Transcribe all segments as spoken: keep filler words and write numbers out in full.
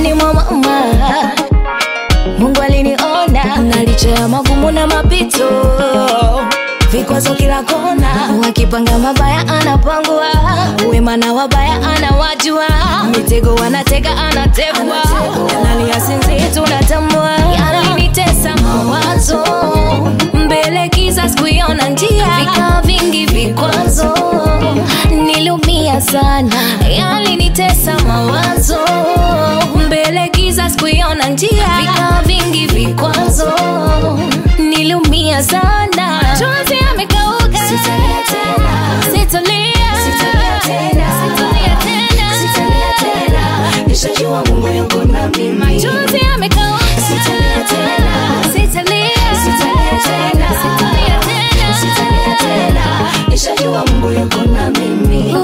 tumboni mwa mama Mungu aliniona, na licha ya magumu na mapito, vikwazo kila kona, wakipanga mabaya anapangwa, wema na wabaya anawajua, mitego wanatega anategwa, nani asinzi tunatambua. Yalinitesa mawazo, mbele giza sikuiona njia, vika vingi vikwazo, nilumia sana. Yalinitesa mawazo, mbele giza sikuiona njia, vika vingi vikwazo, nilumia sana. Chozi yamekauka, sitalia tena, sitalia, sitalia tena, sitalia tena, sitalia tena. Nishajua Mungu yuko na mimi. Chozi yamekauka, sitalia tena, sitalia, sitalia tena, sitalia tena, sitalia tena. Nishajua Mungu yuko na mimi.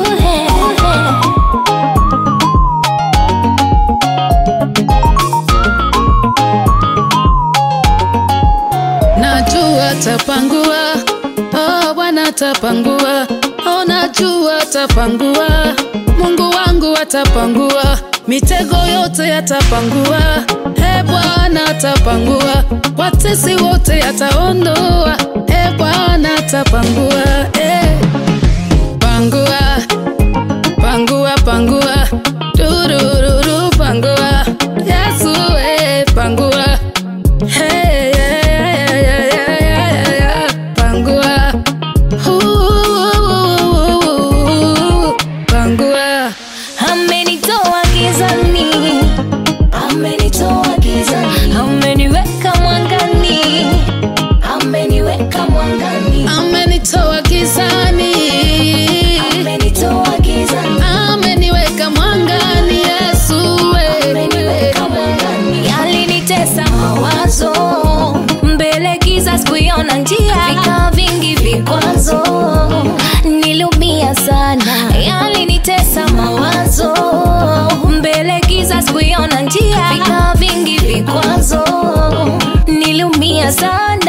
Najua tapangua, oh Bwana tapangua, oh najua tapangua, Mungu wangu atapangua, mitego yote yatapangua, he Bwana atapangua, watesi wote yataondoa, he Bwana atapangua, eh. Pangua, pangua, pangua, durururu pangua, Yesu eh, pangua, hey, yeah, yeah, yeah, yeah, yeah, pangua, uh, pangua. Amenitoa gizani, amenitoa gizani, ameniweka mwangani, ameniweka mwangani, amenitoa gizani, amenitoa gizani, ameniweka mwangani, Yesu ameniweka mwangani. Yalinitesa mawazo, mbele giza sikuiona njia, vika vingi vikwazo, nilumia sana. Yalinitesa mawazo, mbele giza sikuiona njia, vika vingi vikwazo, nilumia sana.